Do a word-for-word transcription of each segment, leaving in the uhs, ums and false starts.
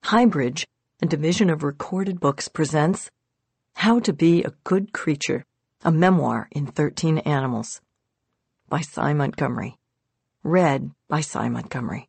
Highbridge, a division of Recorded Books, presents How to Be a Good Creature, a Memoir in thirteen Animals, by Sy Montgomery. Read by Sy Montgomery.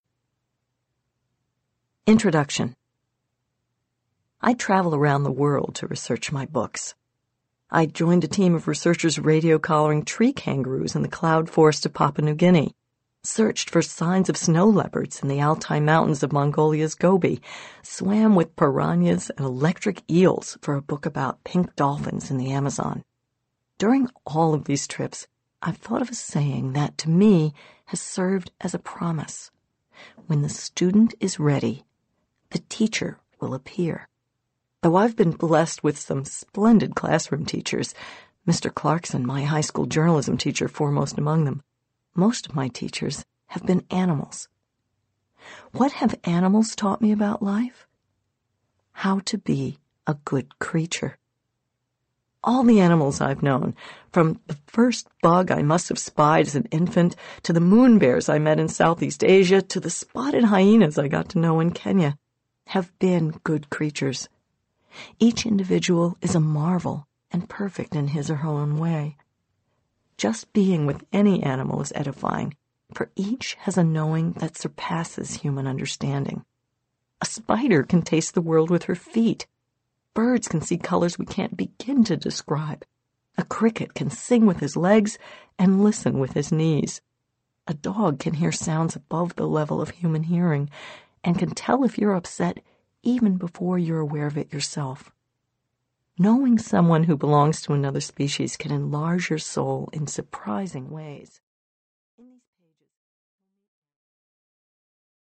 Introduction. I travel around the world to research my books. I joined a team of researchers radio-collaring tree kangaroos in the cloud forest of Papua New Guinea, searched for signs of snow leopards in the Altai Mountains of Mongolia's Gobi, swam with piranhas and electric eels for a book about pink dolphins in the Amazon. During all of these trips, I've thought of a saying that, to me, has served as a promise. When the student is ready, the teacher will appear. Though I've been blessed with some splendid classroom teachers, Mister Clarkson, my high school journalism teacher, foremost among them, most of my teachers have been animals. What have animals taught me about life? How to be a good creature. All the animals I've known, from the first bug I must have spied as an infant, to the moon bears I met in Southeast Asia, to the spotted hyenas I got to know in Kenya, have been good creatures. Each individual is a marvel and perfect in his or her own way. Just being with any animal is edifying, for each has a knowing that surpasses human understanding. A spider can taste the world with her feet. Birds can see colors we can't begin to describe. A cricket can sing with his legs and listen with his knees. A dog can hear sounds above the level of human hearing and can tell if you're upset even before you're aware of it yourself. Knowing someone who belongs to another species can enlarge your soul in surprising ways.